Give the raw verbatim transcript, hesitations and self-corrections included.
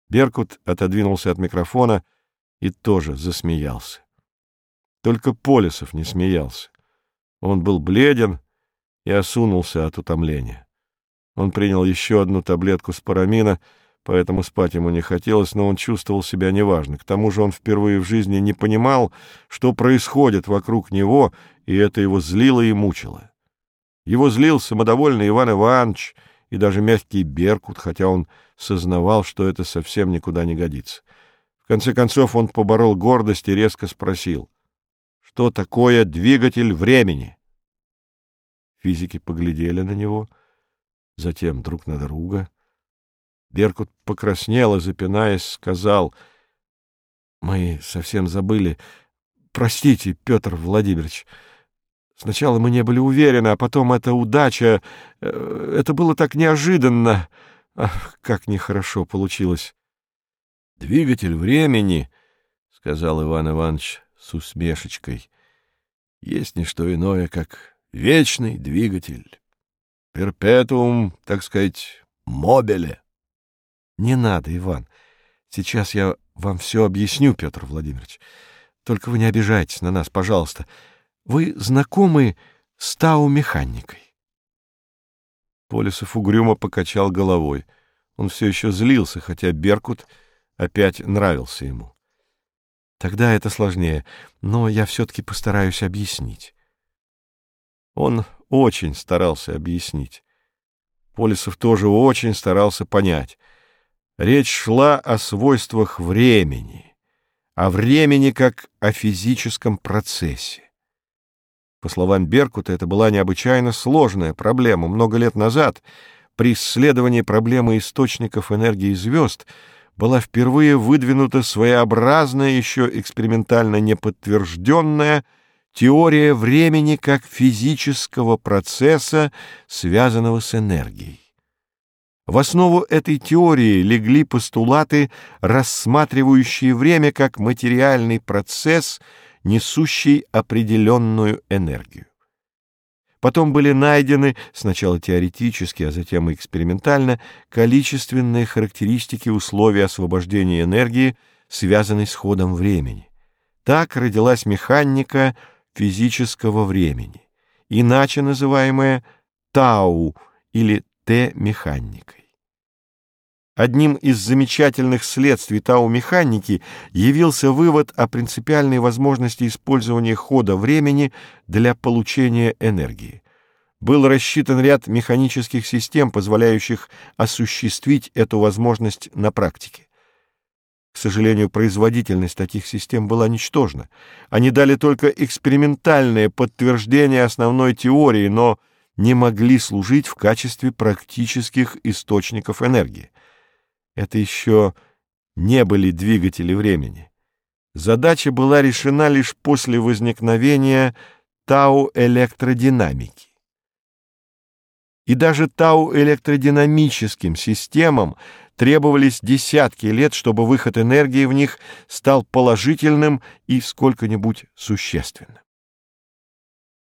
Беркут отодвинулся от микрофона и тоже засмеялся. Только Полесов не смеялся. Он был бледен и осунулся от утомления. Он принял еще одну таблетку спорамина, поэтому спать ему не хотелось, но он чувствовал себя неважно. К тому же он впервые в жизни не понимал, что происходит вокруг него, и это его злило и мучило. Его злил самодовольный Иван Иванович и даже мягкий Беркут, хотя он сознавал, что это совсем никуда не годится. В конце концов он поборол гордость и резко спросил: «Что такое двигатель времени?» Физики поглядели на него, затем друг на друга. Беркут покраснел и, запинаясь, сказал: «Мы совсем забыли. Простите, Петр Владимирович. Сначала мы не были уверены, а потом эта удача... Это было так неожиданно. Ах, как нехорошо получилось!» «Двигатель времени, — сказал Иван Иванович с усмешечкой, — есть не что иное, как вечный двигатель. Перпетуум, так сказать, мобиле». «Не надо, Иван. Сейчас я вам все объясню, Петр Владимирович. Только вы не обижайтесь на нас, пожалуйста. Вы знакомы с Тау-механикой?» Полесов угрюмо покачал головой. Он все еще злился, хотя Беркут опять нравился ему. «Тогда это сложнее, но я все-таки постараюсь объяснить». Он очень старался объяснить. Полесов тоже очень старался понять. Речь шла о свойствах времени, о времени как о физическом процессе. По словам Беркута, это была необычайно сложная проблема. Много лет назад при исследовании проблемы источников энергии звезд была впервые выдвинута своеобразная, еще экспериментально неподтвержденная теория времени как физического процесса, связанного с энергией. В основу этой теории легли постулаты, рассматривающие время как материальный процесс, несущий определенную энергию. Потом были найдены, сначала теоретически, а затем и экспериментально, количественные характеристики условий освобождения энергии, связанной с ходом времени. Так родилась механика физического времени, иначе называемая Тау или Т-механикой. Одним из замечательных следствий Тау-механики явился вывод о принципиальной возможности использования хода времени для получения энергии. Был рассчитан ряд механических систем, позволяющих осуществить эту возможность на практике. К сожалению, производительность таких систем была ничтожна. Они дали только экспериментальное подтверждение основной теории, но не могли служить в качестве практических источников энергии. Это еще не были двигатели времени. Задача была решена лишь после возникновения тау-электродинамики. И даже тау-электродинамическим системам требовались десятки лет, чтобы выход энергии в них стал положительным и сколько-нибудь существенным.